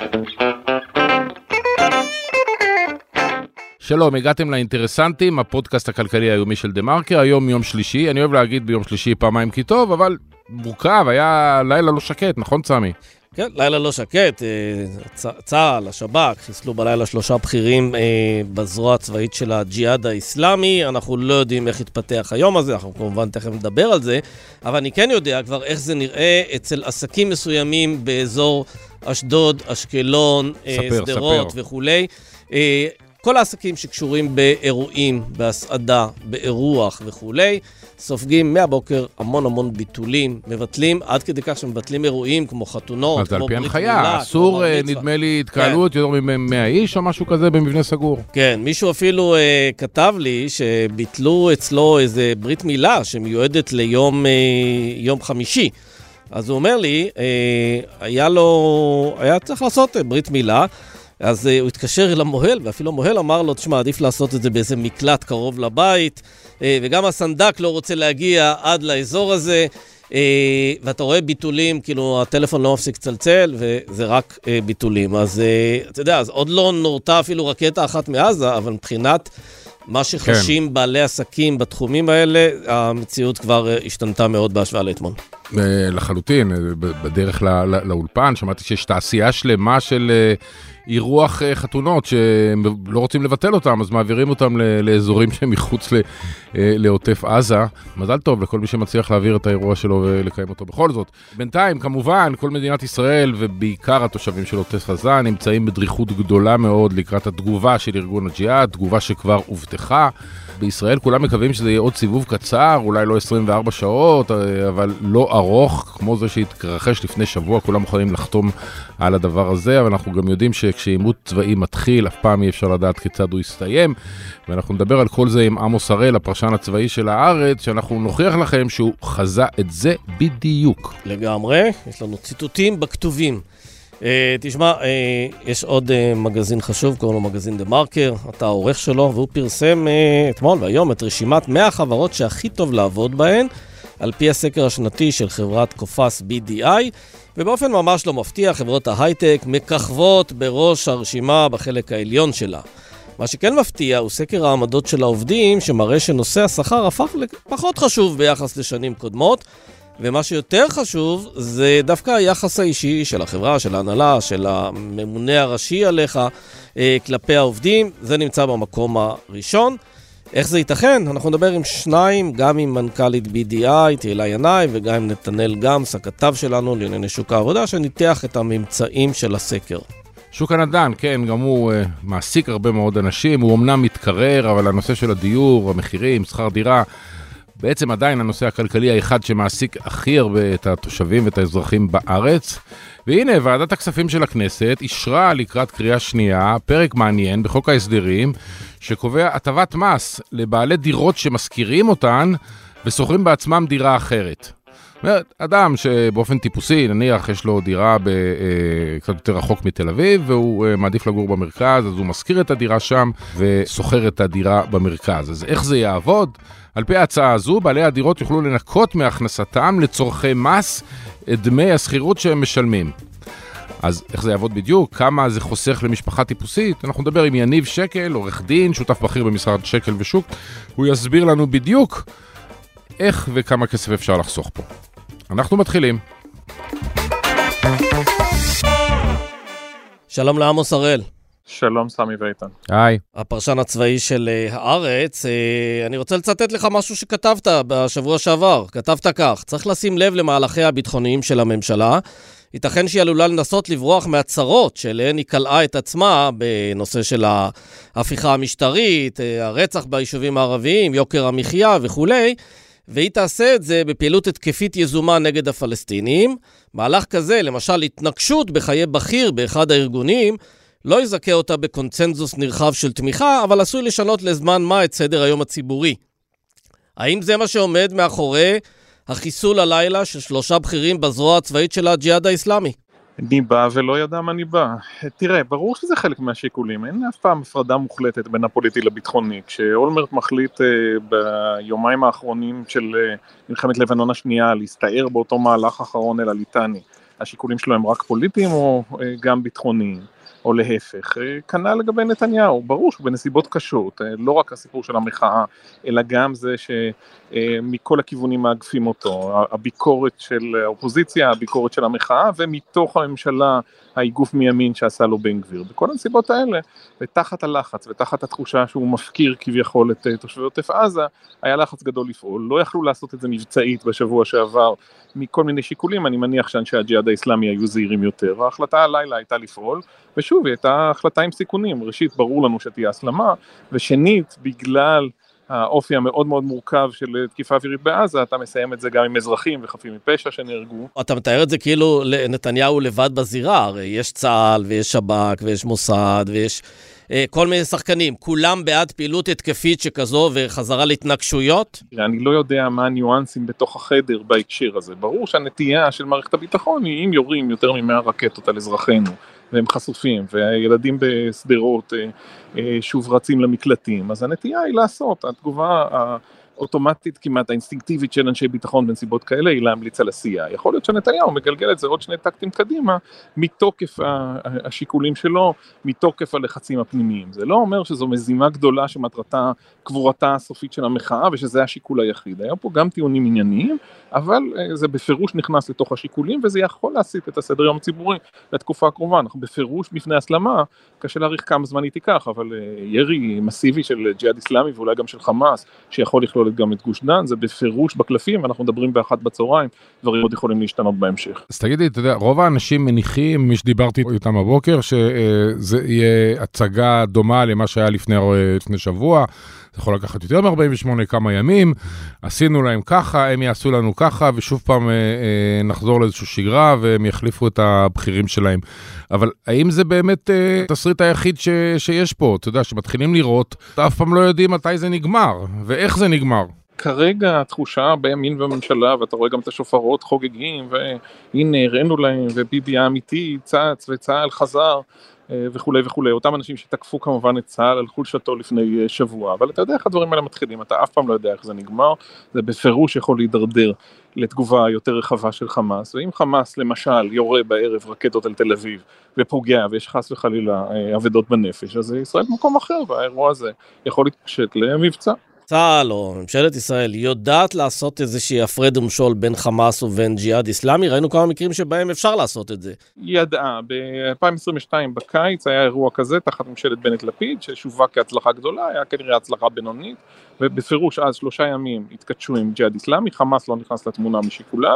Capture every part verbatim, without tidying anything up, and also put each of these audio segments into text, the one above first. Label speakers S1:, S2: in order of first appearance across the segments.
S1: שלום, הגעתם לאינטרסנטים, הפודקאסט הכלכלי היומי של דה מרקר, היום יום שלישי, אני אוהב להגיד ביום שלישי פעמיים כי טוב, אבל מורכב, היה לילה לא שקט, נכון צמי?
S2: כן, לילה לא שקט, צה"ל, השב"כ, חיסלו בלילה שלושה בכירים בזרוע הצבאית של הג'יהאד האסלאמי, אנחנו לא יודעים איך התפתח היום הזה, אנחנו כמובן תכף נדבר על זה, אבל אני כן יודע כבר איך זה נראה אצל עסקים מסוימים באזור אשדוד, אשקלון, סדרות וכולי. כל העסקים שקשורים באירועים, בהסעדה, באירוח וכולי, סופגים מהבוקר המון המון ביטולים, מבטלים, עד כדי כך שמבטלים אירועים כמו חתונות, כמו ברית מילה. אז על פי הנחיה,
S1: אסור, נדמה לי, התקהלות, יותר מ-מאה איש או משהו כזה במבנה סגור.
S2: כן, מישהו אפילו אה, כתב לי שביטלו אצלו איזה ברית מילה שמיועדת ליום אה, יום חמישי. אז הוא אומר לי, אה, היה לו, היה צריך לעשות ברית מילה, אז uh, הוא התקשר אל המוהל, ואפילו המוהל אמר לו, תשמע, עדיף לעשות את זה באיזה מקלט קרוב לבית, uh, וגם הסנדק לא רוצה להגיע עד לאזור הזה, uh, ואתה רואה ביטולים, כאילו הטלפון לא מפסיק צלצל, וזה רק uh, ביטולים. אז uh, אתה יודע, אז עוד לא נורתה אפילו רקטה אחת מעזה, אבל מבחינת מה שחשים כן. בעלי עסקים בתחומים האלה, המציאות כבר uh, השתנתה מאוד בהשוואה לאתמול.
S1: לחלוטין, בדרך לא, לא, לאולפן, שמעתי שיש תעשייה שלמה של אירוח חתונות שלא רוצים לבטל אותם, אז מעבירים אותם לאזורים שהם מחוץ לעוטף עזה. מזל טוב לכל מי שמצליח להעביר את האירוע שלו ולקיים אותו בכל זאת. בינתיים, כמובן, כל מדינת ישראל ובעיקר התושבים של עוטף עזה נמצאים בדריכות גדולה מאוד לקראת התגובה של ארגון הג'יהאד, תגובה שכבר הובטחה. בישראל כולם מקווים שזה יהיה עוד סיבוב קצר, אולי לא עשרים וארבע שעות, אבל לא ארוך, כמו זה שהתרחש לפני שבוע, כולם מוכנים לחתום על הדבר הזה, אבל אנחנו גם יודעים שכשעימות צבאי מתחיל, אף פעם אי אפשר לדעת כיצד הוא יסתיים, ואנחנו נדבר על כל זה עם עמוס הראל, הפרשן הצבאי של הארץ, שאנחנו נוכיח לכם שהוא חזה את זה בדיוק.
S2: לגמרי, יש לנו ציטוטים בכתובים. Uh, תשמע, uh, יש עוד uh, מגזין חשוב, קוראים לו מגזין דה מרקר, אתה העורך שלו, והוא פרסם uh, אתמול והיום את רשימת מאה החברות שהכי טוב לעבוד בהן, על פי הסקר השנתי של חברת קופס בי די איי, ובאופן ממש לא מפתיע, חברות ההייטק מככבות בראש הרשימה בחלק העליון שלה. מה שכן מפתיע הוא סקר העמדות של העובדים, שמראה שנושא השכר הפך לפחות חשוב ביחס לשנים קודמות, ומה שיותר חשוב זה דווקא היחס האישי של החברה, של ההנהלה, של הממונה הראשי עליך אה, כלפי העובדים. זה נמצא במקום הראשון. איך זה ייתכן? אנחנו נדבר עם שניים, גם עם מנכ"לית בי די איי, תהילה ינאי, וגם עם נתנאל גמס, הכתב שלנו לענייני שוק העבודה, שניתח את הממצאים של הסקר.
S1: שוק הנדל"ן, כן, גם הוא uh, מעסיק הרבה מאוד אנשים, הוא אמנם מתקרר, אבל הנושא של הדיור, המחירים, שכר דירה, בעצם עדיין הנושא הכלכלי האחד שמעסיק הכי הרבה את התושבים ואת האזרחים בארץ. והנה, ועדת הכספים של הכנסת אישרה לקראת קריאה שנייה פרק מעניין בחוק ההסדרים, שקובע הטבת מס לבעלי דירות שמזכירים אותן ושוכרים בעצמם דירה אחרת. זאת אומרת, אדם שבאופן טיפוסי, נניח יש לו דירה ב, אה, קצת יותר רחוק מתל אביב, והוא אה, מעדיף לגור במרכז, אז הוא מזכיר את הדירה שם וסוחר את הדירה במרכז. אז איך זה יעבוד? על פי ההצעה הזו, בעלי הדירות יוכלו לנקות מהכנסתם לצורכי מס את דמי הסחירות שהם משלמים. אז איך זה יעבוד בדיוק? כמה זה חוסך למשפחה טיפוסית? אנחנו נדבר עם יניב שקל, עורך דין, שותף בכיר במשרד שקל ושוק. הוא יסביר לנו בדיוק איך וכמה כסף אפשר לחסוך פה. אנחנו מתחילים.
S2: שלום לעמוס הראל.
S3: שלום סמי ואיתן.
S1: היי.
S2: הפרשן הצבאי של הארץ. אני רוצה לצטט לך משהו שכתבת בשבוע שעבר. כתבת כך: צריך לשים לב למהלכי הביטחוניים של הממשלה. ייתכן שהיא עלולה לנסות לברוח מהצרות שאליהן היא קלעה את עצמה בנושא של ההפיכה המשטרית, הרצח ביישובים הערביים, יוקר המחיה וכולי. והיא תעשה את זה בפעילות התקפית יזומה נגד הפלסטינים. מהלך כזה, למשל התנגשות בחיי בכיר באחד הארגונים, לא יזכה אותה בקונצנזוס נרחב של תמיכה, אבל עשוי לשנות לזמן מה את סדר היום הציבורי. האם זה מה שעומד מאחורי החיסול הלילה של שלושה בכירים בזרוע הצבאית של הג'יהאד האסלאמי?
S3: אני בא ולא ידע מה אני בא. תראה, ברור שזה חלק מהשיקולים. אין אף פעם הפרדה מוחלטת בין הפוליטי לביטחוני. כשאולמרט מחליט uh, ביומיים האחרונים של uh, מלחמת לבנון השנייה להסתער באותו מהלך אחרון אל הליטני, השיקולים שלו הם רק פוליטיים או גם ביטחוניים, או להפך. כנ"ל לגבי נתניהו, ברור שבנסיבות קשות, לא רק הסיפור של המחאה, אלא גם זה שמכל הכיוונים מאגפים אותו, הביקורת של האופוזיציה, הביקורת של המחאה, ומתוך הממשלה האיגוף מימין שעשה לו בן גביר. בכל הנסיבות האלה, ותחת הלחץ ותחת התחושה שהוא מפקיר כביכול את תושבי עוטף עזה, היה לחץ גדול לפעול. לא יכלו לעשות את זה מבצעית בשבוע שעבר, מכל מיני שיקולים. אני מניח שאנשי הג'יהאד האסלאמי היו זהירים יותר. ההחלטה הלילה הייתה לפעול, ושוב, היא הייתה החלטה עם סיכונים. ראשית, ברור לנו שתהיה הסלמה, ושנית, בגלל האופי המאוד מאוד מורכב של תקיפה אווירית בעזה, אתה מסיים את זה גם עם אזרחים וחפים מפשע שנהרגו.
S2: אתה מתאר את זה כאילו נתניהו לבד בזירה, הרי יש צה"ל ויש שב"כ ויש מוסד ויש אה, כל מיני שחקנים, כולם בעד פעילות התקפית שכזו וחזרה להתנגשויות?
S3: אני לא יודע מה הניואנסים בתוך החדר בהקשר הזה. ברור שהנטייה של מערכת הביטחון היא אם יורים יותר ממאה רקטות על אזרחינו, והם חשופים, והילדים בסדרות שוב רצים למקלטים, אז הנטייה היא לעשות, התגובה האוטומטית כמעט האינסטינקטיבית של אנשי ביטחון בנסיבות כאלה היא להמליץ על עשייה. יכול להיות שנתניהו מגלגל את זה עוד שני טקטים קדימה, מתוקף השיקולים שלו, מתוקף הלחצים הפנימיים. זה לא אומר שזו מזימה גדולה שמטרתה קבורתה הסופית של המחאה, ושזה השיקול היחיד. היה פה גם טיעונים ענייניים, אבל זה בפירוש נכנס לתוך השיקולים, וזה יכול להסיט את הסדר יום הציבורי לתקופה הקרובה. אנחנו בפירוש בפני הסלמה, קשה להעריך כמה זמן היא תיקח, אבל ירי מסיבי של ג'יהאד אסלאמי, ואולי גם של חמאס, שיכול לכלול גם את גוש דן, זה בפירוש בקלפים, ואנחנו מדברים באחת בצהריים, דברים עוד יכולים להשתנות בהמשך.
S1: אז תגידי, אתה יודע, רוב האנשים מניחים, מי שדיברתי איתם הבוקר, שזה יהיה הצגה דומה למה שהיה לפני, לפני שבוע, זה יכול לקחת יותר מ-ארבעים ושמונה כמה ימים, עשינו להם ככה, הם יעשו לנו ככה, ושוב פעם אה, אה, נחזור לאיזושהי שגרה, והם יחליפו את הבחירים שלהם. אבל האם זה באמת אה, תסריט היחיד ש, שיש פה? אתה יודע, שמתחילים לראות, אתה אף פעם לא יודעים מתי זה נגמר, ואיך זה נגמר.
S3: כרגע התחושה בימין בממשלה, ואתה רואה גם את השופרות חוגגים, והנה הראינו להם, וביבי האמיתי צץ, וצהל חזר, וכו' וכו'. אותם אנשים שתקפו כמובן את צה"ל על חולשתו לפני שבוע, אבל אתה יודע איך הדברים האלה מתחילים, אתה אף פעם לא יודע איך זה נגמר, זה בפירוש יכול להידרדר לתגובה יותר רחבה של חמאס, ואם חמאס למשל יורה בערב רקטות על תל אביב ופוגע ויש חס וחלילה עבדות בנפש, אז ישראל במקום אחר, והאירוע הזה יכול להתפשט למבצע.
S2: צה"ל או ממשלת ישראל יודעת לעשות איזושהי הפרד ומשול בין חמאס ובין ג'יהאד אסלאמי? ראינו כמה מקרים שבהם אפשר לעשות את זה.
S3: ידעה, ב-אלפיים עשרים ושתיים בקיץ היה אירוע כזה תחת ממשלת בנט לפיד, ששווק כהצלחה גדולה, היה כנראה הצלחה בינונית, ובפירוש אז שלושה ימים התקדשו עם ג'יהאד אסלאמי, חמאס לא נכנס לתמונה משיקוליו,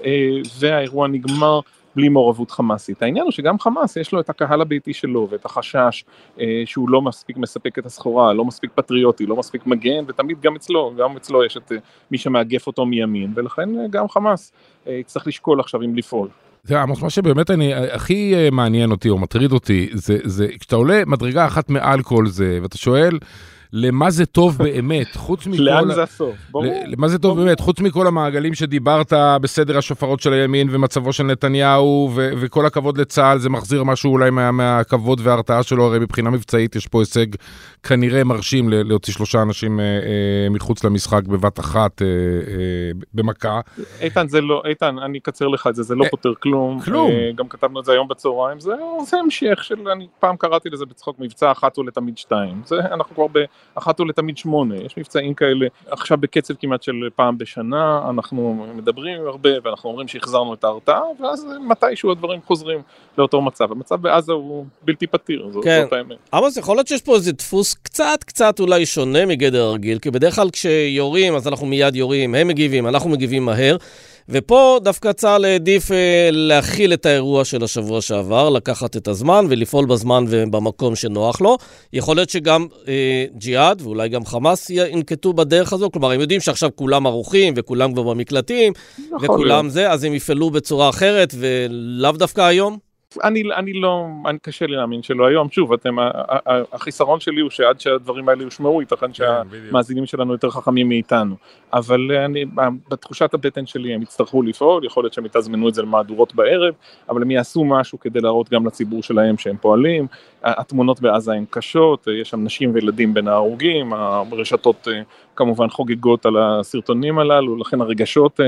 S3: והאירוע נגמר בלי מעורבות חמאסית. העניין הוא שגם חמאס יש לו את הקהל הביתי שלו, ואת החשש אה, שהוא לא מספיק מספק את הסחורה, לא מספיק פטריוטי, לא מספיק מגן, ותמיד גם אצלו, גם אצלו יש את אה, מי שמאגף אותו מימין, ולכן אה, גם חמאס אה, צריך לשקול עכשיו אם לפעול.
S1: זה עמוס, מה שבאמת אני, הכי מעניין אותי או מטריד אותי, זה, זה כשאתה עולה מדרגה אחת מעל כל זה, ואתה שואל, למה זה טוב באמת, חוץ מכל...
S3: לאן זה הסוף? ברור.
S1: למה זה טוב באמת, חוץ מכל המעגלים שדיברת בסדר השופרות של הימין ומצבו של נתניהו, ו- וכל הכבוד לצה"ל, זה מחזיר משהו אולי מה- מהכבוד וההרתעה שלו, הרי מבחינה מבצעית יש פה הישג כנראה מרשים ל- להוציא שלושה אנשים אה, אה, מחוץ למשחק בבת אחת, אה, אה, במכה.
S3: איתן, זה לא, איתן, אני אקצר לך את זה, זה לא פותר כלום.
S1: כלום.
S3: אה, גם כתבנו את זה היום בצהריים, זה, זה המשך של, אני פעם קראתי לזה בצחוק מבצע אחת ולתמיד שתיים. זה, אנחנו כבר ב... אחת ולתמיד שמונה, יש מבצעים כאלה, עכשיו בקצב כמעט של פעם בשנה, אנחנו מדברים הרבה, ואנחנו אומרים שהחזרנו את ההרתעה, ואז מתישהו הדברים חוזרים לאותו מצב. המצב בעזה הוא בלתי פתיר, זאת
S2: כן.
S3: האמת.
S2: אבל יכול להיות שיש פה איזה דפוס קצת, קצת אולי שונה מגדר הרגיל, כי בדרך כלל כשיורים, אז אנחנו מיד יורים, הם מגיבים, אנחנו מגיבים מהר, ופה דווקא צה"ל העדיף אה, להכיל את האירוע של השבוע שעבר, לקחת את הזמן ולפעול בזמן ובמקום שנוח לו. יכול להיות שגם אה, ג'יהאד ואולי גם חמאס ינקטו בדרך הזו, כלומר הם יודעים שעכשיו כולם ערוכים וכולם כבר במקלטים, וכולם זה, אז הם יפעלו בצורה אחרת ולאו דווקא היום.
S3: אני, אני לא, אני קשה לי להאמין שלא היום, שוב, אתם, החיסרון שלי הוא שעד שהדברים האלה יושמעו, ייתכן שהמאזינים שלנו יותר חכמים מאיתנו, אבל אני, בתחושת הבטן שלי הם יצטרכו לפעול, יכול להיות שהם יתזמנו את זה למהדורות בערב, אבל הם יעשו משהו כדי להראות גם לציבור שלהם שהם פועלים, התמונות בעזה הן קשות, יש שם נשים וילדים בין ההרוגים, הרשתות כמובן חוגגות על הסרטונים הללו, לכן הרגשות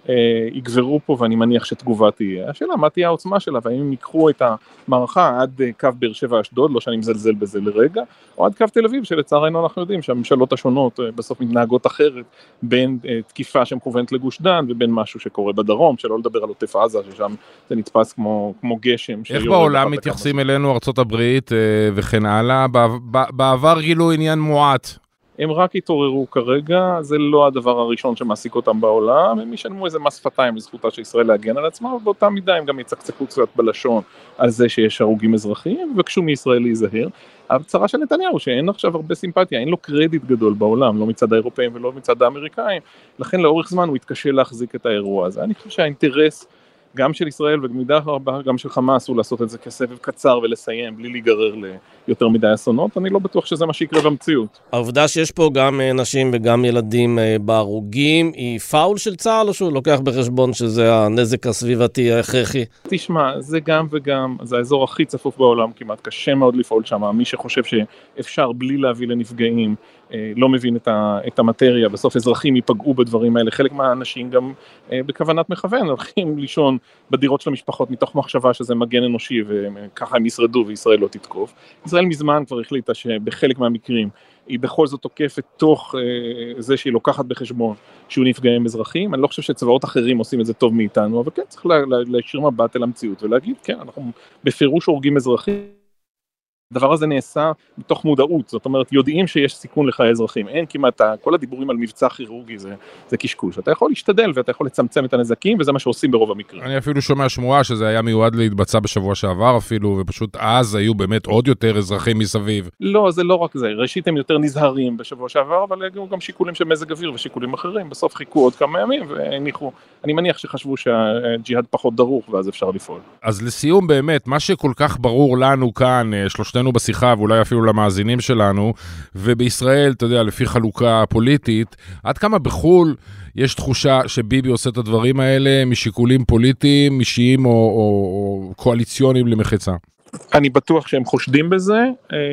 S3: יגברו פה, ואני מניח שתגובה תהיה. השאלה, מה תהיה העוצמה שלה, והאם הם ייקחו את המערכה עד קו באר שבע אשדוד, לא שאני מזלזל בזה לרגע, או עד קו תל אביב, שלצערנו אנחנו יודעים שהממשלות השונות בסוף מתנהגות אחרת, בין תקיפה שמכוונת לגוש דן, ובין משהו שקורה בדרום, שלא לדבר על עוטף עזה, ששם זה נתפס כמו, כמו גשם.
S1: איך בעולם מתייחסים אלינו, ארצות הברית וכן הלאה? בעבר גילו עניין מועט.
S3: הם רק התעוררו כרגע, זה לא הדבר הראשון שמעסיק אותם בעולם, הם ישלמו איזה מס שפתיים לזכותה של ישראל להגן על עצמה, ובאותה מידה הם גם יצקצקו קצת בלשון על זה שיש הרוגים אזרחיים, ובקשו מישראל להיזהר. הצרה של נתניהו שאין עכשיו הרבה סימפתיה, אין לו קרדיט גדול בעולם, לא מצד האירופאים ולא מצד האמריקאים, לכן לאורך זמן הוא יתקשה להחזיק את האירוע הזה. אני חושב שהאינטרס גם של ישראל ובמידה הרבה גם של חמאס הוא לעשות את זה כסבב קצר ולסיים בלי להיגרר ליותר מדי אסונות, אני לא בטוח שזה מה שיקרה במציאות.
S2: העובדה שיש פה גם נשים וגם ילדים בהרוגים, היא פאול של צה"ל או שהוא לוקח בחשבון שזה הנזק הסביבתי ההכרחי?
S3: תשמע, זה גם וגם, זה האזור הכי צפוף בעולם כמעט, קשה מאוד לפעול שם, מי שחושב שאפשר בלי להביא לנפגעים, לא מבין את, ה, את המטריה, בסוף אזרחים ייפגעו בדברים האלה, חלק מהאנשים גם בכוונת מכוון, הולכים לישון בדירות של המשפחות מתוך מחשבה שזה מגן אנושי וככה הם ישרדו וישראל לא תתקוף. ישראל מזמן כבר החליטה שבחלק מהמקרים היא בכל זאת תוקפת תוך זה שהיא לוקחת בחשבון שהוא נפגעים אזרחים, אני לא חושב שצבאות אחרים עושים את זה טוב מאיתנו, אבל כן צריך להשאיר מבט אל המציאות ולהגיד כן, אנחנו בפירוש הורגים אזרחים, הדבר הזה נעשה מתוך מודעות, זאת אומרת, יודעים שיש סיכון לחיי אזרחים, אין כמעט, כל הדיבורים על מבצע כירורגי זה, זה קשקוש, אתה יכול להשתדל ואתה יכול לצמצם את הנזקים, וזה מה שעושים ברוב המקרים.
S1: אני אפילו שומע שמועה שזה היה מיועד להתבצע בשבוע שעבר אפילו, ופשוט אז היו באמת עוד יותר אזרחים מסביב.
S3: לא, זה לא רק זה, ראשית הם יותר נזהרים בשבוע שעבר, אבל היו גם שיקולים של מזג אוויר ושיקולים אחרים, בסוף חיכו עוד כמה ימים והניחו, אני מניח שחשבו שהג'יהאד פחות דרוך ואז אפשר לפעול.
S1: אז לסיום באמת, מה שכל כך ברור לנו כאן, שלושתנו בשיחה ואולי אפילו למאזינים שלנו, ובישראל, אתה יודע, לפי חלוקה פוליטית, עד כמה בחול יש תחושה שביבי עושה את הדברים האלה משיקולים פוליטיים, אישיים או, או, או קואליציוניים למחצה?
S3: אני בטוח שהם חושדים בזה,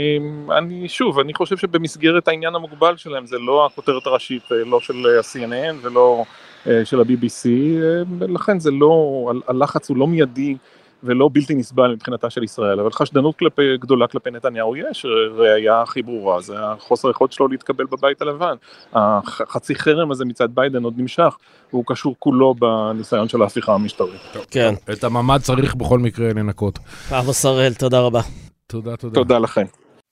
S3: אני שוב, אני חושב שבמסגרת העניין המוגבל שלהם, זה לא הכותרת הראשית, לא של ה-סי אן אן ולא של ה-בי בי סי, לכן זה לא, הלחץ הוא לא מיידי, ולא בלתי נסבל מבחינתה של ישראל, אבל חשדנות כלפי, גדולה כלפי נתניהו יש, ראיה הכי ברורה, זה החוסר היכולת שלו להתקבל בבית הלבן, החצי חרם הזה מצד ביידן עוד נמשך, והוא קשור כולו בניסיון של ההפיכה המשטרית.
S2: כן.
S1: את הממד צריך בכל מקרה לנקות.
S2: עמוס הראל, תודה רבה.
S1: תודה, תודה.
S3: תודה לכם.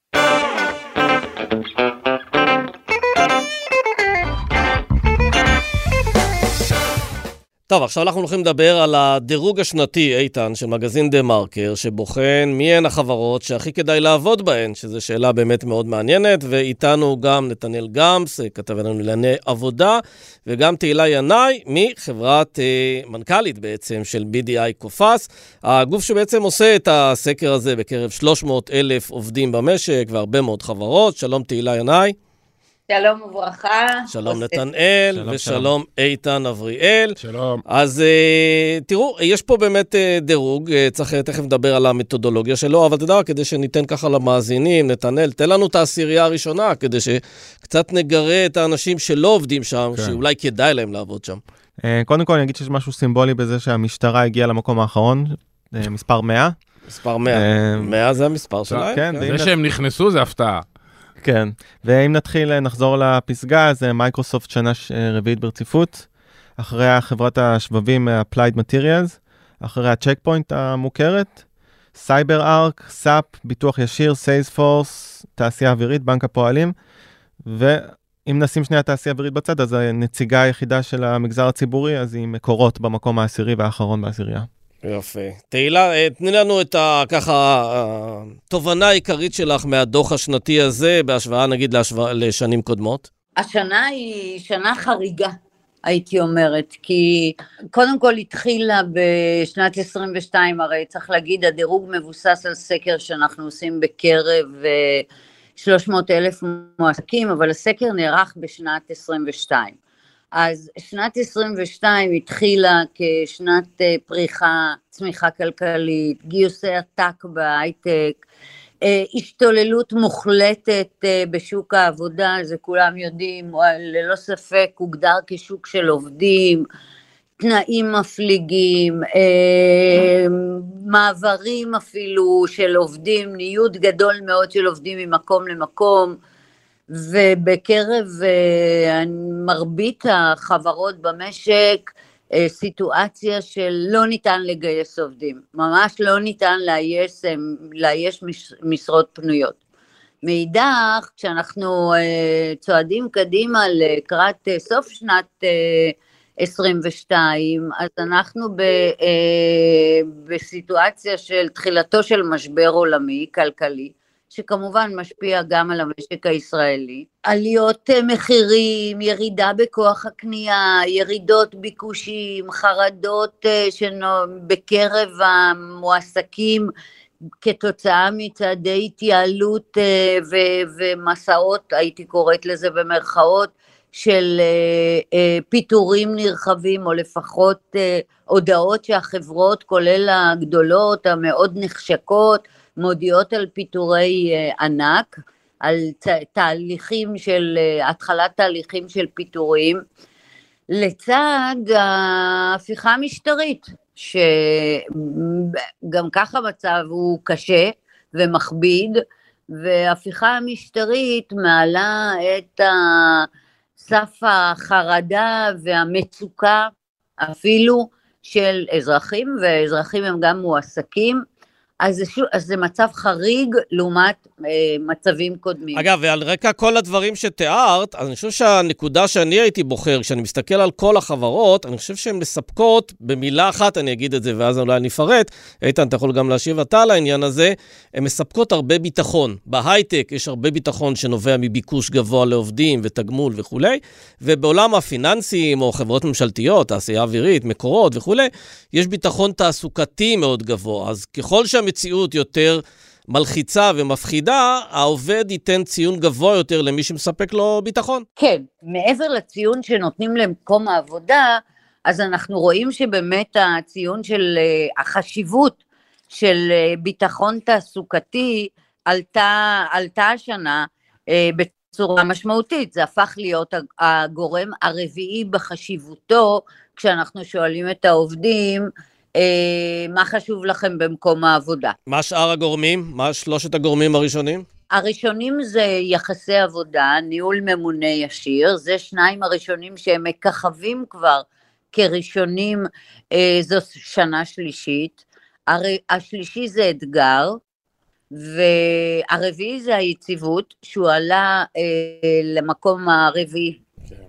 S2: טוב, עכשיו אנחנו הולכים לדבר על הדירוג השנתי, איתן, של מגזין דה מרקר, שבוחן מי הן החברות שהכי כדאי לעבוד בהן, שזו שאלה באמת מאוד מעניינת, ואיתנו גם נתנאל גמס, כתב לנו לענייני עבודה, וגם תהילה ינאי, מחברת אה, מנכ"לית בעצם של בי די איי קופס, הגוף שבעצם עושה את הסקר הזה בקרב שלוש מאות אלף עובדים במשק, והרבה מאוד חברות. שלום תהילה ינאי.
S4: שלום וברכה.
S2: שלום נתנאל, שלום, ושלום שלום. איתן אבריאל.
S1: שלום.
S2: אז uh, תראו, יש פה באמת uh, דירוג, uh, צריך תכף לדבר על המתודולוגיה שלו, אבל תדע, כדי שניתן ככה למאזינים, נתנאל, תן לנו את העשירייה הראשונה, כדי שקצת נגרה את האנשים שלא עובדים שם, כן. שאולי כדאי להם לעבוד שם.
S5: Uh, קודם כל אני אגיד שיש משהו סימבולי בזה שהמשטרה הגיעה למקום האחרון, uh, מספר מאה.
S2: מספר מאה. Uh, מאה זה המספר שלהם.
S1: כן, זה שהם נכנסו זה הפתעה.
S5: כן, ואם נתחיל, נחזור לפסגה, זה מייקרוסופט שנה רביעית ברציפות, אחרי חברת השבבים Applied Materials, אחרי הצ'ק פוינט המוכרת, סייבר ארק, סאפ, ביטוח ישיר, סיילספורס, תעשייה אווירית, בנק הפועלים, ואם נשים שנייה תעשייה אווירית בצד, אז הנציגה היחידה של המגזר הציבורי, אז היא מקורות במקום העשירי והאחרון בעשירייה.
S2: יפה. תהילה, תני לנו את ה, ככה, התובנה העיקרית שלך מהדוח השנתי הזה, בהשוואה נגיד להשוואה, לשנים קודמות.
S4: השנה היא שנה חריגה. הייתי אומרת, כי קודם כל התחילה בשנת עשרים ושתיים, הרי צריך להגיד, הדירוג מבוסס על סקר שאנחנו עושים בקרב שלוש מאות אלף מועסקים, אבל הסקר נערך בשנת עשרים ושתיים. אז שנת עשרים ושתיים התחילה כשנת פריחה, צמיחה כלכלית, גיוסי עתק בהייטק, השתוללות מוחלטת בשוק העבודה, זה כולם יודעים, ללא ספק הוגדר כשוק של עובדים, תנאים מפליגים, מעברים אפילו של עובדים, ניוד גדול מאוד של עובדים ממקום למקום, ובקרב מרבית החברות במשק, סיטואציה של לא ניתן לגייס עובדים, ממש לא ניתן לאייש, לאייש משרות פנויות. מאידך, כשאנחנו צועדים קדימה לקראת סוף שנת עשרים ושתיים, אז אנחנו ב, בסיטואציה של תחילתו של משבר עולמי, כלכלי, שכמובן משפיע גם על המשק הישראלי, עליות מחירים, ירידה בכוח הקנייה, ירידות ביקושים, חרדות בקרב המועסקים, כתוצאה מצעדי התייעלות ומסעות, הייתי קוראת לזה במרכאות, של פיטורים נרחבים, או לפחות הודעות שהחברות, כולל הגדולות, המאוד נחשקות, מודיעות על פיטורי ענק, על תהליכים של, התחלת תהליכים של פיטורים, לצד ההפיכה המשטרית, שגם ככה מצב הוא קשה ומכביד, וההפיכה המשטרית מעלה את סף החרדה והמצוקה אפילו של אזרחים, ואזרחים הם גם מועסקים, אז זה, שוב, אז זה מצב חריג לעומת אה, מצבים קודמים.
S2: אגב, ועל רקע כל הדברים שתיארת, אז אני חושב שהנקודה שאני הייתי בוחר, כשאני מסתכל על כל החברות, אני חושב שהן מספקות, במילה אחת אני אגיד את זה, ואז אולי אני אפרט, איתן, אתה יכול גם להשיב אתה על העניין הזה, הן מספקות הרבה ביטחון. בהייטק יש הרבה ביטחון שנובע מביקוש גבוה לעובדים ותגמול וכו', ובעולם הפיננסים או חברות ממשלתיות, תעשייה אווירית, מקורות וכו', יש ביטחון תעסוקתי מאוד גבוה. אז ככל שהמציאות יותר מלחיצה ומפחידה, העובד ייתן ציון גבוה יותר למי שמספק לו ביטחון.
S4: כן, מעבר לציון שנותנים למקום העבודה, אז אנחנו רואים שבאמת הציון של החשיבות של ביטחון תעסוקתי עלתה, עלתה השנה בצורה משמעותית. זה הפך להיות הגורם הרביעי בחשיבותו, כשאנחנו שואלים את העובדים, מה חשוב לכם במקום העבודה.
S2: מה שאר הגורמים? מה שלושת הגורמים הראשונים?
S4: הראשונים זה יחסי עבודה, ניהול ממונה ישיר, זה שניים הראשונים שהם מככבים כבר כראשונים, זו שנה שלישית, השלישי זה אתגר, והרביעי זה היציבות, שהוא עלה למקום הרביעי,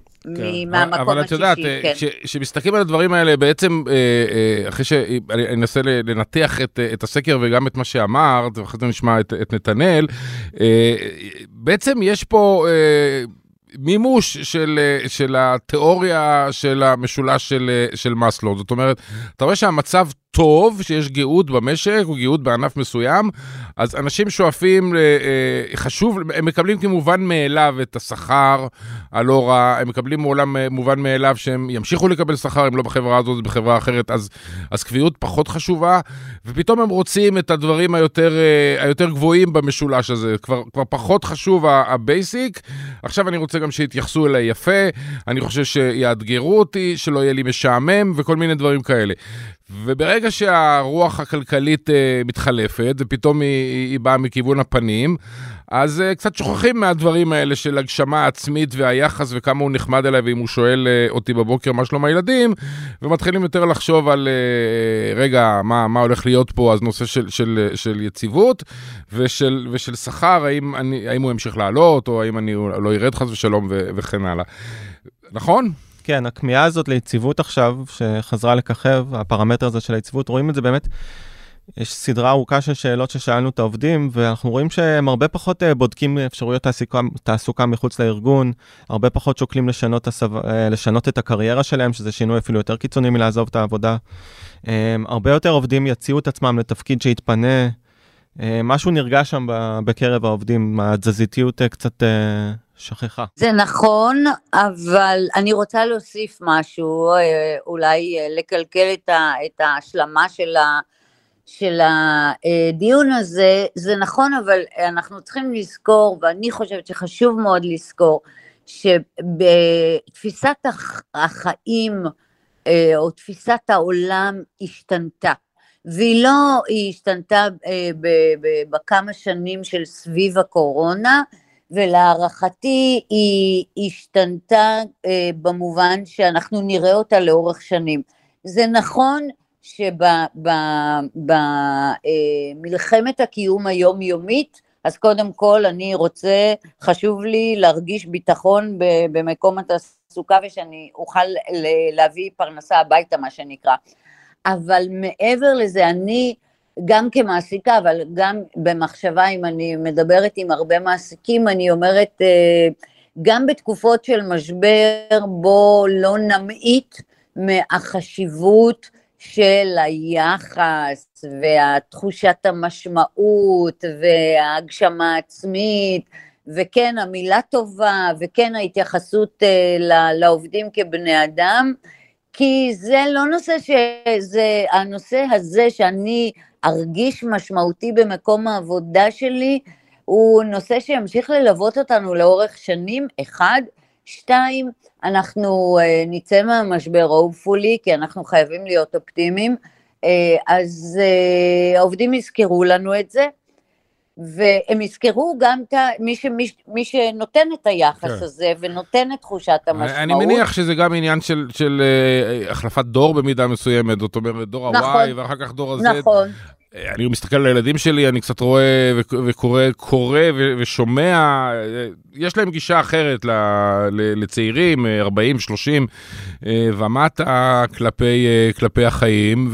S1: אבל את יודעת, כשמסתכלים על הדברים האלה, בעצם, אחרי שאני אנסה לנתח את הסקר וגם את מה שאמרת, ואחרי זה נשמע את נתנאל, בעצם יש פה מימוש של התיאוריה של המשולש של מאסלו. זאת אומרת, אתה רואה שהמצב טוב, שיש גאות במשק או גאות בענף מסוים, אז אנשים שואפים, חשוב, הם מקבלים כמובן מאליו את השכר הלא רע, הם מקבלים מעולם מובן מאליו שהם ימשיכו לקבל שכר, הם לא בחברה הזאת, זה בחברה אחרת, אז, אז קביעות פחות חשובה, ופתאום הם רוצים את הדברים היותר, היותר גבוהים במשולש הזה, כבר, כבר פחות חשוב הבייסיק. עכשיו אני רוצה גם שיתייחסו אליי יפה, אני חושב שיאתגרו אותי, שלא יהיה לי משעמם וכל מיני דברים כאלה. וברגע שהרוח הכלכלית uh, מתחלפת, ופתאום היא, היא באה מכיוון הפנים, אז uh, קצת שוכחים מהדברים האלה של הגשמה עצמית והיחס, וכמה הוא נחמד אליי, ואם הוא שואל uh, אותי בבוקר מה שלום הילדים, ומתחילים יותר לחשוב על, uh, רגע, מה, מה הולך להיות פה, אז נושא של, של, של יציבות, ושל, ושל שכר, האם, אני, האם הוא ימשיך לעלות, או האם אני לא ירד חס ושלום, ו, וכן הלאה. נכון?
S5: כן, הכמיהה הזאת ליציבות עכשיו, שחזרה לככב, הפרמטר הזה של היציבות, רואים את זה באמת יש סדרה ארוכה של שאלות ששאלנו את העובדים, ואנחנו רואים שהם הרבה פחות בודקים אפשרויות תעסוקה, תעסוקה מחוץ לארגון, הרבה פחות שוקלים לשנות, הסב... לשנות את הקריירה שלהם, שזה שינוי אפילו יותר קיצוני מלעזוב את העבודה. הרבה יותר עובדים יציעו את עצמם לתפקיד שיתפנה, משהו נרגש שם בקרב העובדים, התזזיתיות קצת שכחה.
S4: זה נכון, אבל אני רוצה להוסיף משהו, אולי לקלקל את ההשלמה של ה... של הדיון הזה. זה נכון, אבל אנחנו צריכים לזכור, ואני חושבת שחשוב מאוד לזכור, שבתפיסת החיים או תפיסת העולם השתנתה, והיא לא, היא השתנתה בכמה שנים של סביב הקורונה, ולהערכתי היא השתנתה במובן שאנחנו נראה אותה לאורך שנים. זה נכון שבמלחמת הקיום היומיומית, אז קודם כל אני רוצה, חשוב לי להרגיש ביטחון במקום התעסוקה, ושאני אוכל להביא פרנסה הביתה, מה שנקרא. אבל מעבר לזה, אני גם כמעסיקה, אבל גם במחשבה, אם אני מדברת עם הרבה מעסיקים, אני אומרת, גם בתקופות של משבר, בו לא נמעיט מהחשיבות של היחס והתחושת המשמעות וההגשמה העצמית, וכן המילה טובה, וכן ההתייחסות לעובדים כבני אדם, כי זה לא נושא שזה, הנושא הזה שאני ארגיש משמעותי במקום העבודה שלי, הוא נושא שימשיך ללוות אותנו לאורך שנים, אחד, שתיים, אנחנו uh, נצא מהמשבר hopefully, כי אנחנו חייבים להיות אופטימיים, uh, אז uh, העובדים יזכרו לנו את זה, והם יזכרו גם ת, מי, ש, מי, מי שנותן את היחס כן. הזה, ונותן את תחושת המשמעות.
S1: אני מניח שזה גם עניין של, של uh, החלפת דור במידה מסוימת, זאת אומרת דור
S4: נכון,
S1: ה-Y ואחר כך דור ה-Z.
S4: נכון.
S1: אני מסתכל על הילדים שלי, אני קצת רואה וקורא, קורא ושומע, יש להם גישה אחרת לצעירים, ארבעים, שלושים ומטה כלפי, כלפי החיים,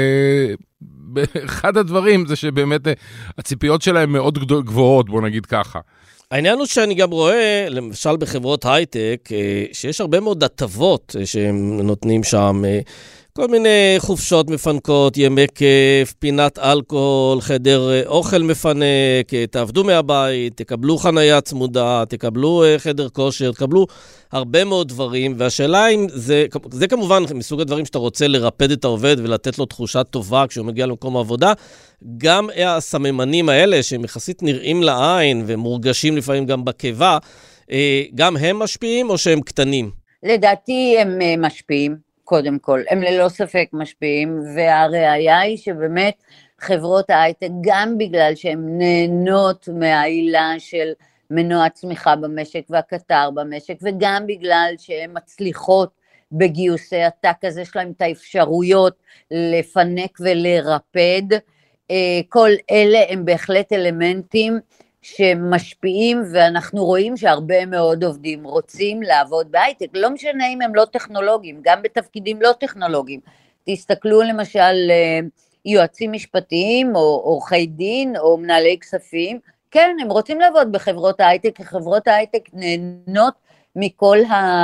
S1: ואחד הדברים זה שבאמת הציפיות שלהם מאוד גבוהות, בוא נגיד ככה.
S2: העניין הוא שאני גם רואה, למשל בחברות הייטק, שיש הרבה מאוד הטבות שהם נותנים שם, כל מיני חופשות מפנקות, ימי כיף, פינת אלכוהול, חדר אוכל מפנק, תעבדו מהבית, תקבלו חנייה צמודה, תקבלו חדר כושר, תקבלו הרבה מאוד דברים, והשאלה אם זה, זה כמובן מסוג הדברים שאתה רוצה לרפד את העובד ולתת לו תחושה טובה כשהוא מגיע למקום העבודה, גם הסממנים האלה שהם יחסית נראים לעין ומורגשים לפעמים גם בקיבה, גם הם משפיעים או שהם קטנים?
S4: לדעתי הם משפיעים. קודם כל, הם ללא ספק משפיעים, והראיה היא שבאמת חברות ההייטק, גם בגלל שהן נהנות מהעילה של מנוע צמיחה במשק והקטר במשק, וגם בגלל שהן מצליחות בגיוסי עתק, אז יש להם את האפשרויות לפנק ולרפד, כל אלה הם בהחלט אלמנטים שמשפיעים, ואנחנו רואים שהרבה מאוד עובדים רוצים לעבוד בהייטק, לא משנה אם הם לא טכנולוגיים, גם בתפקידים לא טכנולוגיים. תסתכלו למשל יועצים משפטיים, או עורכי דין, או מנהלי כספים, כן, הם רוצים לעבוד בחברות ההייטק, כי חברות ההייטק נהנות מכל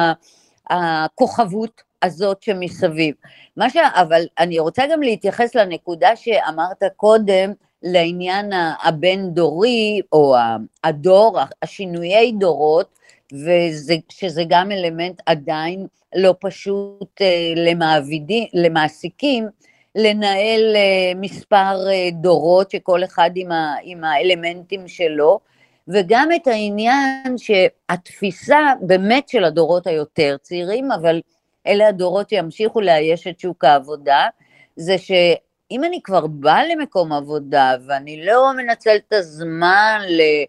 S4: הכוכבות הזאת שמסביב. מה ש... אבל אני רוצה גם להתייחס לנקודה שאמרת קודם, לעניין הבין דורי, או הדור, השינויי דורות, ושזה גם אלמנט עדיין לא פשוט למעבידים, למעסיקים, לנהל מספר דורות, שכל אחד עם, ה, עם האלמנטים שלו, וגם את העניין שהתפיסה באמת של הדורות היותר צעירים, אבל אלה הדורות שימשיכו לאייש את שוק העבודה, זה ש... אם אני כבר באה למקום עבודה, ואני לא מנצל את הזמן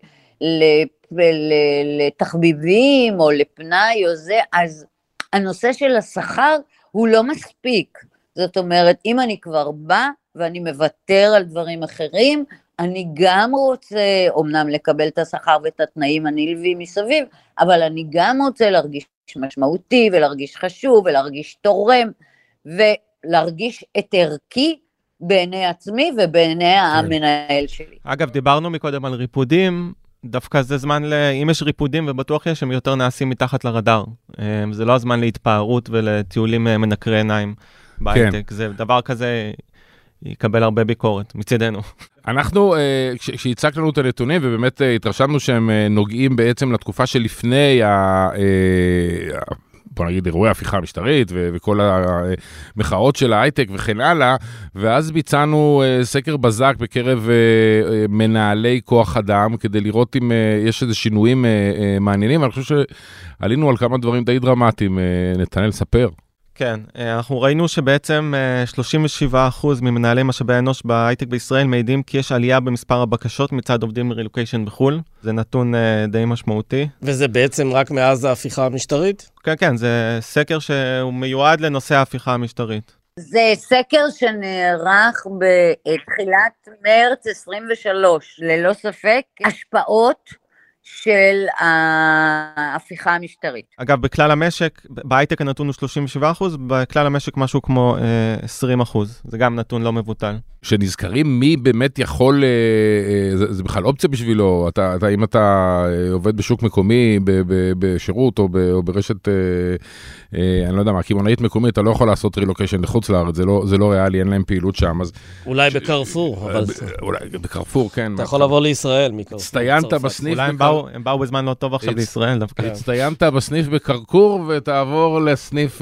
S4: לתחביבים או לפנאי או זה, אז הנושא של השכר הוא לא מספיק. זאת אומרת, אם אני כבר באה ואני מוותר על דברים אחרים, אני גם רוצה, אומנם לקבל את השכר ואת התנאים הנלווים מסביב, אבל אני גם רוצה להרגיש משמעותי ולהרגיש חשוב ולהרגיש תורם ולהרגיש את ערכי, בעיני עצמי ובעיני המנהל שלי.
S5: אגב, דיברנו מקודם על ריפודים, דווקא זה זמן, ל... אם יש ריפודים ובטוח יש, הם יותר נעשים מתחת לרדאר. זה לא הזמן להתפארות ולטיולים מנקרי עיניים בהייטק. זה דבר כזה יקבל הרבה ביקורת מצדנו.
S1: אנחנו, כשהצגת לנו את הנתונים, ובאמת התרשמנו שהם נוגעים בעצם לתקופה שלפני ה... בוא נגיד, אירועי הפיכה המשטרית ו- וכל המחאות של ההייטק וכן הלאה, ואז ביצענו uh, סקר בזק בקרב uh, uh, מנהלי כוח אדם, כדי לראות אם uh, יש איזה שינויים uh, uh, מעניינים, ואני חושב שעלינו על כמה דברים די דרמטיים. uh, נתנאל, ספר.
S5: כן, אנחנו ראינו שבעצם שלושים ושבעה אחוז ממנהלי משאבי האנוש בהייטק בישראל מעידים כי יש עלייה במספר הבקשות מצד עובדים לרילוקיישן בחול. זה נתון די משמעותי.
S2: וזה בעצם רק מאז ההפיכה המשטרית?
S5: כן, כן, זה סקר שהוא מיועד לנושא ההפיכה המשטרית.
S4: זה סקר שנערך בתחילת מרץ עשרים ושלוש, ללא ספק, השפעות של ההפיכה המשטרית.
S5: אגב, בכלל המשק, בהייטק הנתון הוא שלושים ושבעה אחוז, בכלל המשק משהו כמו אה, עשרים אחוז. זה גם נתון לא מבוטל.
S1: שנזכרים מי באמת יכול, אה, זה, זה בכלל אופציה בשבילו, אתה, אתה, אם אתה עובד בשוק מקומי, ב, ב, בשירות או, ב, או ברשת, אה, אה, אני לא יודע מה, כימונאית מקומית, אתה לא יכול לעשות רילוקיישן לחוץ לארץ, זה לא, זה לא ריאלי, אין להם פעילות שם. אז
S2: אולי ש... בקרפור, אבל...
S1: אולי בקרפור, כן.
S2: אתה יכול לבוא לישראל מקרפור.
S1: הצטיינת בסניף...
S5: אולי הם באו, הם באו בזמן לא טוב עכשיו בישראל דווקא.
S1: הצטיינת בסניף בקרקור ותעבור לסניף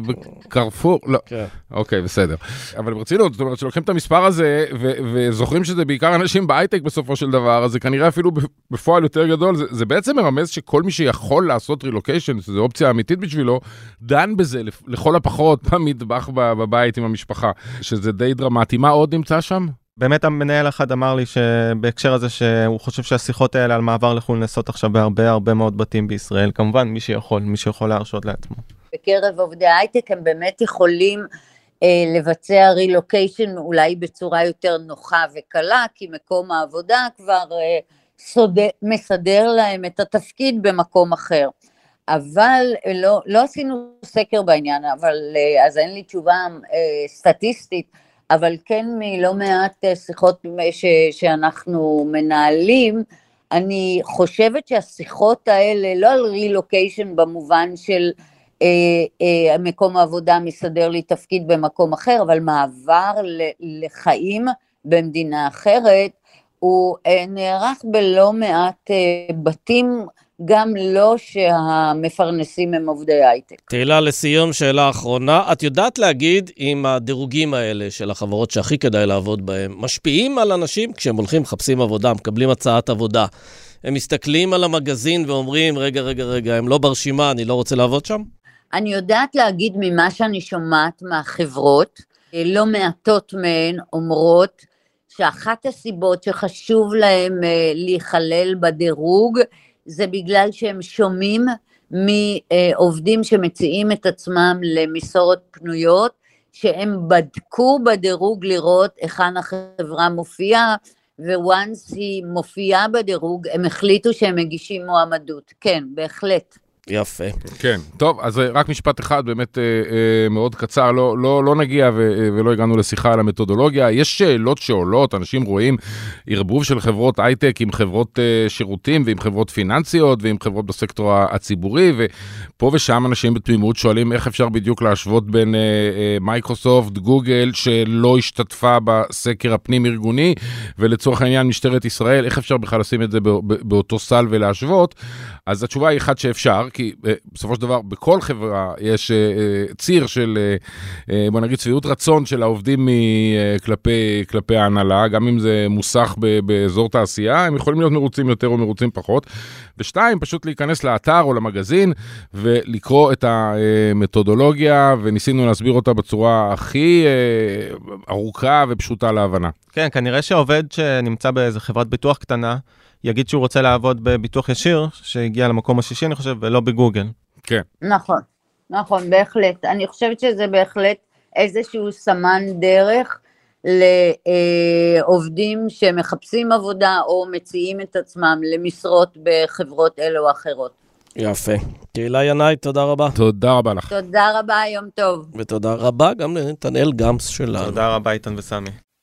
S1: בקרפור, לא. אוקיי, בסדר. אבל ברצינות, זאת אומרת שלוקחים את המספר הזה וזוכרים שזה בעיקר אנשים בהייטק בסופו של דבר, אז זה כנראה אפילו בפועל יותר גדול, זה בעצם מרמז שכל מי שיכול לעשות רילוקיישן, שזו אופציה אמיתית בשבילו, דן בזה לכל הפחות במטבח בבית עם המשפחה, שזה די דרמטי. מה עוד נמצא שם?
S5: באמת המנהל אחד אמר לי שבהקשר הזה שהוא חושב שהשיחות האלה על מעבר לחו"ל נעשות עכשיו בהרבה הרבה מאוד בתים בישראל, כמובן מי שיכול, מי שיכול להרשות לעצמו.
S4: בקרב עובדי הייטק הם באמת יכולים אה, לבצע רילוקיישן אולי בצורה יותר נוחה וקלה, כי מקום העבודה כבר אה, סודר, מסדר להם את התפקיד במקום אחר. אבל לא, לא עשינו סקר בעניין, אבל אה, אז אין לי תשובה אה, סטטיסטית, אבל כן מלא מעט שיחות ש, שאנחנו מנהלים, אני חושבת שהשיחות האלה, לא על רילוקיישן במובן של אה, אה, מקום העבודה מסדר לי תפקיד במקום אחר, אבל מעבר לחיים במדינה אחרת, הוא אה, נערך בלא מעט אה, בתים, גם לא שהמפרנסים הם עובדי הייטק.
S2: תהילה, לסיום, שאלה אחרונה. את יודעת להגיד אם הדירוגים האלה של החברות שהכי כדאי לעבוד בהם, משפיעים על אנשים כשהם הולכים, מחפשים עבודה, מקבלים הצעת עבודה. הם מסתכלים על המגזין ואומרים, רגע, רגע, רגע, הם לא ברשימה, אני לא רוצה לעבוד שם?
S4: אני יודעת להגיד ממה שאני שומעת מהחברות, לא מעטות מהן אומרות שאחת הסיבות שחשוב להם להיכלל בדירוג, זה בגלל שהם שומעים מעובדים שמציעים את עצמם למשרות פנויות, שהם בדקו בדירוג לראות היכן החברה מופיעה, וואנס היא מופיעה בדירוג, הם החליטו שהם מגישים מועמדות. כן, בהחלט.
S2: יפה.
S1: כן, טוב, אז רק משפט אחד, באמת אה, אה, מאוד קצר, לא, לא, לא נגיע ו, ולא הגענו לשיחה על המתודולוגיה. יש שאלות שעולות, אנשים רואים ערבוב של חברות הייטק עם חברות אה, שירותים ועם חברות פיננסיות ועם חברות בסקטור הציבורי, ופה ושם אנשים בתמימות שואלים איך אפשר בדיוק להשוות בין אה, אה, מייקרוסופט, גוגל, שלא השתתפה בסקר הפנים ארגוני, ולצורך העניין משטרת ישראל, איך אפשר בכלל לשים את זה באותו סל ולהשוות? אז התשובה היא אחד שאפשר, כי בסופו של דבר בכל חברה יש ציר של, בוא נגיד, צביעות רצון של העובדים כלפי, כלפי ההנהלה, גם אם זה מוסך באזור תעשייה, הם יכולים להיות מרוצים יותר או מרוצים פחות. ושתיים, פשוט להיכנס לאתר או למגזין ולקרוא את המתודולוגיה, וניסינו להסביר אותה בצורה הכי ארוכה ופשוטה להבנה.
S5: כן, כנראה שעובד שנמצא באיזו חברת ביטוח קטנה, יגיד שהוא רוצה לעבוד בביטוח ישיר, שהגיע למקום השישי, אני חושב, ולא בגוגל.
S1: כן.
S4: נכון, נכון, בהחלט. אני חושבת שזה בהחלט איזשהו סמן דרך לעובדים שמחפשים עבודה או מציעים את עצמם למשרות בחברות אלו או אחרות.
S2: יפה. תהילה ינאי, תודה רבה.
S1: תודה רבה לך.
S4: תודה רבה, יום טוב.
S2: ותודה רבה גם לנתנאל גמס שלנו.
S5: תודה רבה, איתן וסמי.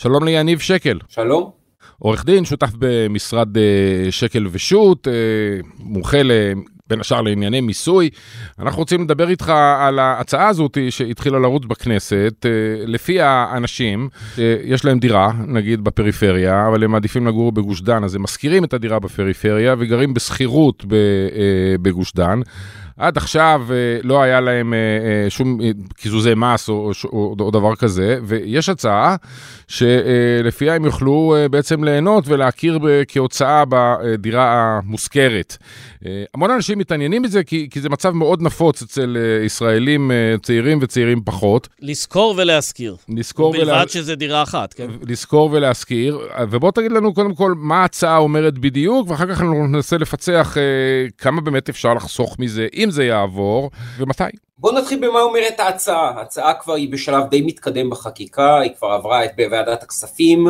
S1: שלום ליניב שקל.
S6: שלום.
S1: עורך דין, שותף במשרד שקל ושות, מומחה בין השאר לענייני מיסוי. אנחנו רוצים לדבר איתך על ההצעה הזאת שהתחילה לרוץ בכנסת, לפי האנשים שיש להם דירה, נגיד בפריפריה, אבל הם מעדיפים לגור בגוש דן, אז הם מזכירים את הדירה בפריפריה וגרים בסחירות בגוש דן. עד עכשיו לא היה להם שום קיזוזי מס או, או, או דבר כזה, ויש הצעה שלפיה הם יוכלו בעצם ליהנות ולהכיר כהוצאה בדירה המושכרת. המון אנשים מתעניינים בזה, כי, כי זה מצב מאוד נפוץ אצל ישראלים צעירים וצעירים פחות.
S2: לזכור ולהזכיר.
S1: לזכור
S2: בלבד
S1: ולה...
S2: שזה דירה אחת, כן?
S1: לזכור ולהזכיר. ובוא תגיד לנו קודם כל מה ההצעה אומרת בדיוק, ואחר כך אנחנו ננסה לפצח כמה באמת אפשר לחסוך מזה, אם זה יעבור, ומתי.
S6: בוא נתחיל במה אומרת ההצעה. ההצעה כבר היא בשלב די מתקדם בחקיקה, היא כבר עברה את בוועדת הכספים,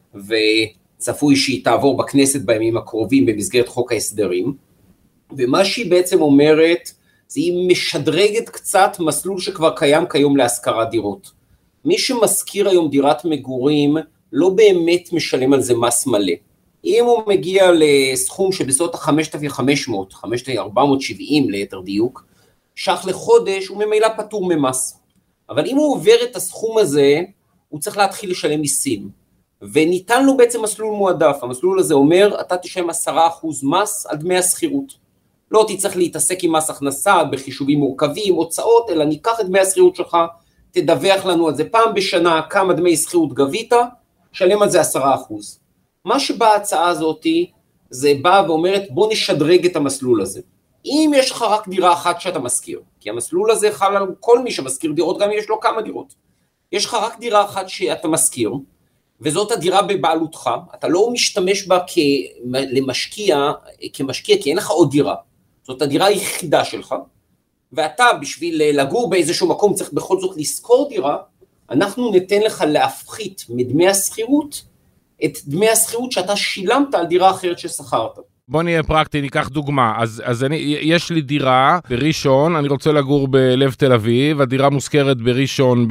S6: וצפוי שהיא תעבור בכנסת בימים הקרובים במסגרת חוק ההסדרים. ומה שהיא בעצם אומרת, זה היא משדרגת קצת מסלול שכבר קיים כיום להשכרת דירות. מי שמשכיר היום דירת מגורים, לא באמת משלם על זה מס מלא. אם הוא מגיע לסכום שבסביבות ה-חמשת אלפים וחמש מאות, חמשת אלפים ארבע מאות שבעים ליתר דיוק, שח לחודש הוא ממילא פטור ממס. אבל אם הוא עובר את הסכום הזה, הוא צריך להתחיל לשלם מיסים. וניתן לו בעצם מסלול מועדף. המסלול הזה אומר, אתה תשלם עשרה אחוז מס על דמי השכירות. לא תצטרך להתעסק עם מס הכנסה, בחישובים מורכבים, הוצאות, אלא ניקח את דמי השכירות שלך, תדווח לנו על זה פעם בשנה, כמה דמי שכירות גבית, שלם על זה עשרה אחוז. מה שבאה ההצעה הזאת, זה באה ואומרת, בוא נשדרג את המסלול הזה. אם יש לך רק דירה אחת שאתה מזכיר, כי המסלול הזה חל על כל מי שמזכיר דירות, גם אם יש לו כמה דירות. יש לך רק דירה אחת שאתה מזכיר, וזאת הדירה בבעלותך, אתה לא משתמש בה למשקיע, כמשקיע, כי אין לך עוד דירה. זאת הדירה היחידה שלך, ואתה בשביל לגור באיזשהו מקום צריך בכל זאת לזכור דירה, אנחנו ניתן לך להפחית מדמי השכירות, את דמי השכירות שאתה שילמת על דירה אחרת ששכרת.
S1: בוא נהיה פרקטי, ניקח דוגמה. אז, אז אני, יש לי דירה בראשון, אני רוצה לגור בלב תל אביב, הדירה מושכרת בראשון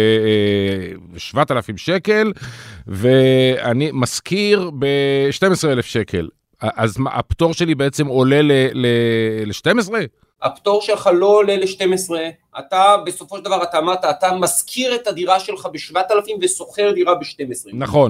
S1: ב-שבעת אלפים שקל, ואני מזכיר ב-שנים עשר אלף שקל. אז מה, הפטור שלי בעצם עולה ל-שתים עשרה?
S6: הפטור שלך לא עולה ל-שתים עשרה, אתה בסופו של דבר, אתה אמרת, אתה מזכיר את הדירה שלך ב-שבעת אלפים וסוחר דירה ב-שתים עשרה.
S1: נכון.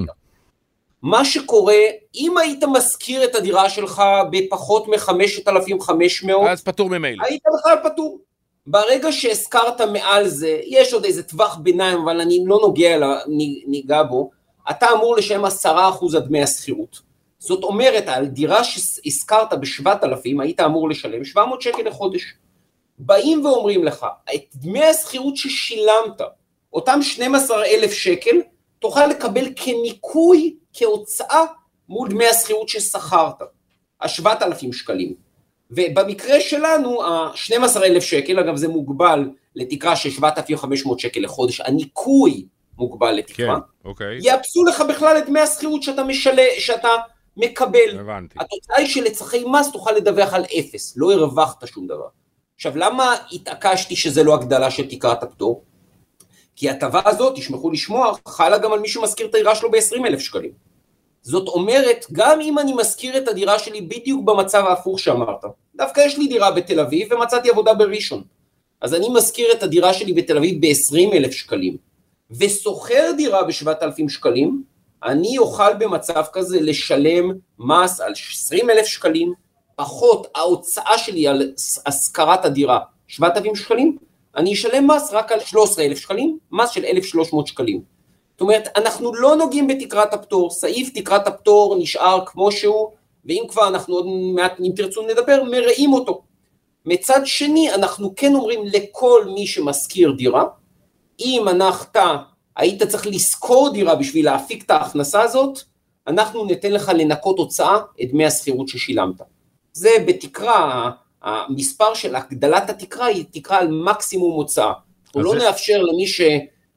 S6: מה שקורה, אם היית מזכיר את הדירה שלך בפחות מ-חמשת אלפים וחמש מאות,
S1: אז פטור ממילא.
S6: היית בכלל פטור. ברגע שהזכרת מעל זה, יש עוד איזה טווח ביניים, אבל אני לא נוגע, ניגע בו, אתה אמור לשלם עשרה אחוז עד דמי השכירות. זאת אומרת, על דירה שהזכרת ב-שבעת אלפים, היית אמור לשלם שבע מאות שקל לחודש. באים ואומרים לך, את דמי השכירות ששילמת, אותם שנים עשר אלף שקל, תוכל לקבל כניקוי, כהוצאה, מול דמי השכירות ששכרת, ה-שבעת אלפים שקלים. ובמקרה שלנו, ה-שנים עשר אלף שקל, אגב זה מוגבל לתקרה של שבעת אלפים וחמש מאות שקל לחודש, הניקוי מוגבל לתקרה,
S1: כן, אוקיי.
S6: יאפסו לך בכלל את דמי השכירות שאתה משלה, שאתה מקבל.
S1: הבנתי.
S6: התוצאה היא שלצרכי מס תוכל לדווח על אפס, לא הרווחת שום דבר. עכשיו, למה התעקשתי שזה לא הגדלה של תקרת הפטור? כי ההטבה הזאת, תשמחו לשמוע, חלה גם על מי שמזכיר את הדירה שלו ב-עשרים אלף שקלים. זאת אומרת, גם אם אני מזכיר את הדירה שלי בדיוק במצב ההפוך שאמרת, דווקא יש לי דירה בתל אביב ומצאתי עבודה בראשון, אז אני מזכיר את הדירה שלי בתל אביב ב-עשרים אלף שקלים, וסוחר דירה ב-שבעת אלפים שקלים, אני אוכל במצב כזה לשלם מס על עשרים אלף שקלים, פחות ההוצאה שלי על השכרת הדירה, שבעת אלפים שקלים, אני אשלם מס רק על שלושה עשר אלף שקלים, מס של אלף ושלוש מאות שקלים. זאת אומרת, אנחנו לא נוגעים בתקרת הפטור, סעיף תקרת הפטור נשאר כמו שהוא, ואם כבר אנחנו עוד מעט, אם תרצו נדבר, מראים אותו. מצד שני, אנחנו כן אומרים לכל מי שמזכיר דירה, אם אנחנו, היית צריך לזכור דירה בשביל להפיק את ההכנסה הזאת, אנחנו ניתן לך לנקות הוצאה את דמי השכירות ששילמת. זה בתקרה, המספר של הגדלת התקרה היא תקרה על מקסימום הוצאה. אנחנו לא
S1: זה...
S6: נאפשר למי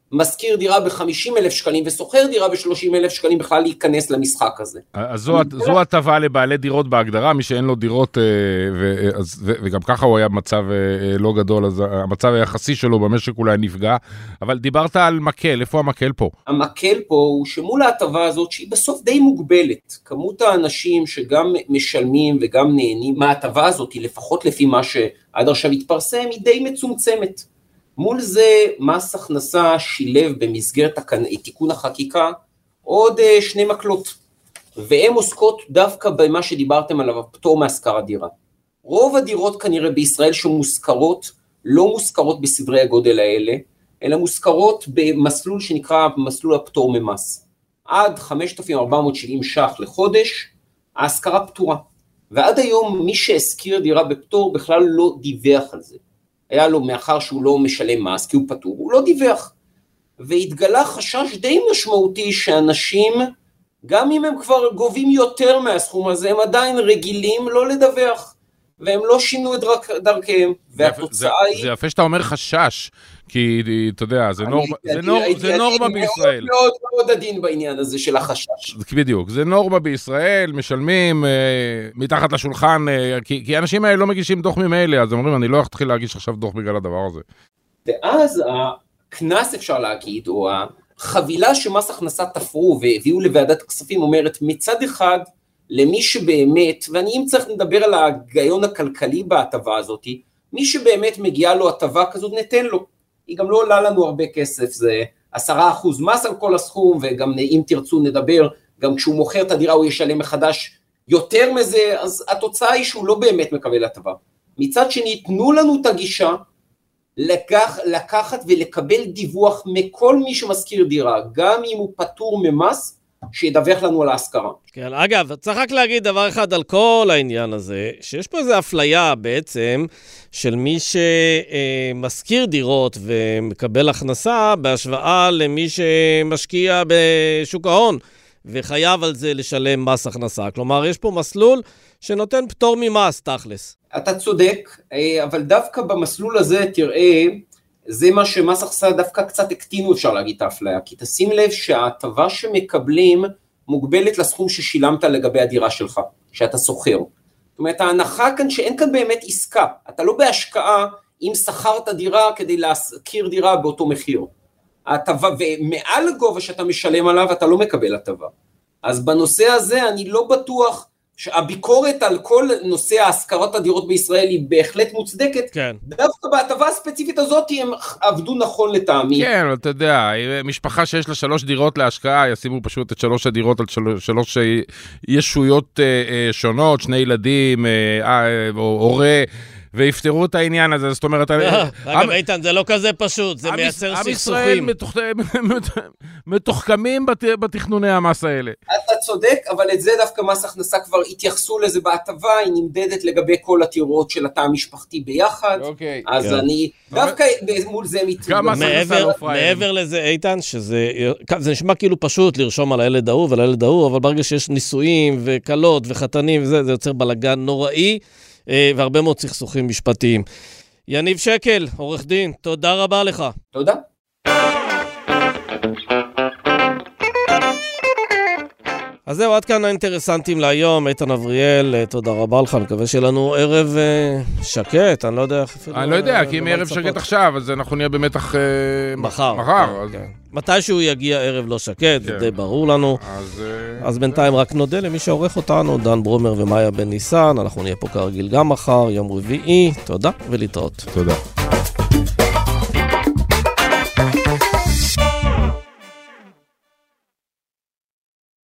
S6: משכיר דירה ב-חמישים אלף שקלים וסוחר דירה ב-שלושים אלף שקלים בכלל להיכנס למשחק הזה.
S1: אז זו, זו הטבה לבעלי דירות בהגדרה, מי שאין לו דירות, ו, ו, וגם ככה הוא היה במצב לא גדול, אז המצב היחסי שלו במשק אולי נפגע, אבל דיברת על מקל, איפה המקל פה?
S6: המקל פה הוא שמול ההטבה הזאת שהיא בסוף די מוגבלת, כמות האנשים שגם משלמים וגם נהנים מההטבה הזאת, לפחות לפי מה שעד עכשיו התפרסם, היא די מצומצמת. מול זה מס הכנסה שילב במסגרת תיקון החקיקה עוד שני מקלות, והן עוסקות דווקא במה שדיברתם עליו, הפטור מהשכרת דירה. רוב הדירות כנראה בישראל שמושכרות, לא מושכרות בסדרי הגודל האלה, אלא מושכרות במסלול שנקרא מסלול הפטור ממס. עד חמשת אלפים ארבע מאות שבעים ש"ח לחודש, ההשכרה פטורה. ועד היום מי שהשכיר דירה בפטור בכלל לא דיווח על זה. היה לו מאחר שהוא לא משלם מס, כי הוא פטור, הוא לא דיווח. והתגלה חשש די משמעותי שאנשים, גם אם הם כבר גובים יותר מהסכום הזה, הם עדיין רגילים לא לדווח, והם לא שינו את דרכ, דרכיהם, והתוצאה
S1: זה,
S6: היא...
S1: זה יפה שאתה אומר חשש, כי אתה יודע, זה, נורמה, זה,
S6: אני,
S1: נור,
S6: הייתי,
S1: זה נורמה
S6: הייתי
S1: בישראל.
S6: מאוד מאוד מאוד עדין בעניין הזה של החשש.
S1: בדיוק, זה נורמה בישראל, משלמים אה, מתחת לשולחן, אה, כי, כי האנשים האלה לא מגישים דוח ממילא, אז הם אומרים, אני לא אתחיל להגיש עכשיו דוח בגלל הדבר הזה.
S6: ואז הכנס אפשר להגיד, או החבילה שמס הכנסה תפרו והביאו לוועדת הכספים, אומרת מצד אחד, למי שבאמת, ואני אם צריך לדבר על ההיגיון הכלכלי בהטבה הזאת, מי שבאמת מגיעה לו הטבה כזאת ניתן לו, היא גם לא עולה לנו הרבה כסף, זה עשרה אחוז מס על כל הסכום, וגם אם תרצו נדבר, גם כשהוא מוכר את הדירה הוא ישלם מחדש יותר מזה, אז התוצאה היא שהוא לא באמת מקבל הטבה. מצד שני, תנו לנו את הגישה, לקח, לקחת ולקבל דיווח מכל מי שמזכיר דירה, גם אם הוא פטור ממס, שידווח לנו על ההשכרה.
S2: כן, אגב, צריך רק להגיד דבר אחד על כל העניין הזה, שיש פה איזו אפליה בעצם של מי שמזכיר דירות ומקבל הכנסה בהשוואה למי שמשקיע בשוק ההון וחייב על זה לשלם מס הכנסה. כלומר, יש פה מסלול שנותן פטור ממס, תכלס.
S6: אתה צודק, אבל דווקא במסלול הזה תראה, זה מה שמס הכנסה דווקא קצת הקטינו, אפשר להגיד את האפליה, כי תשים לב שההטבה שמקבלים מוגבלת לסכום ששילמת לגבי הדירה שלך, שאתה סוחר. זאת אומרת, ההנחה כאן שאין כאן באמת עסקה, אתה לא בהשקעה אם שכרת דירה כדי להשכיר דירה באותו מחיר. ההטבה, ומעל הגובה שאתה משלם עליו, אתה לא מקבל הטבה. אז בנושא הזה אני לא בטוח שהביקורת על כל נושא ההשכרת הדירות בישראל היא בהחלט מוצדקת,
S2: כן.
S6: דווקא בהטבה הספציפית הזאת הם עבדו נכון לטעמי.
S1: כן, אבל אתה יודע, משפחה שיש לה שלוש דירות להשקעה, ישימו פשוט את שלוש הדירות על שלוש, שלוש ישויות אה, שונות, שני ילדים, אה, או הורה, ויפתרו את העניין הזה, זאת אומרת...
S2: אגב, איתן, זה לא כזה פשוט, זה מייצר סכסוכים.
S1: עם ישראל מתוחכמים בתכנוני המס האלה.
S6: אתה צודק, אבל את זה דווקא מס הכנסה כבר התייחסו לזה בהטבה, היא נמדדת לגבי כל הטירות של התא המשפחתי ביחד, אז אני דווקא מול זה מתמודד.
S2: מעבר לזה, איתן, שזה נשמע כאילו פשוט לרשום על הילד ההוא ועל הילד ההוא, אבל ברגע שיש נישואים וקלות וחתנים וזה, זה יוצר בלגן נוראי, והרבה מאוד סכסוכים משפטיים. יניב שקל, עורך דין, תודה רבה לך.
S6: תודה.
S2: אז זהו, עד כאן האינטרסנטים להיום. איתן אבריאל, תודה רבה לך. אני מקווה שיהיה לנו ערב שקט, אני לא יודע איך אפילו...
S1: אני לא יודע, כי אם ערב שקט עכשיו, אז אנחנו נהיה במתח...
S2: מחר.
S1: מחר.
S2: מתי שהוא יגיע ערב לא שקט, זה די ברור לנו. אז בינתיים רק נודה למי שעורך אותנו, דן ברומר ומאיה בן ניסן. אנחנו נהיה פה כרגיל גם מחר, יום רביעי. תודה ולהתראות.
S1: תודה.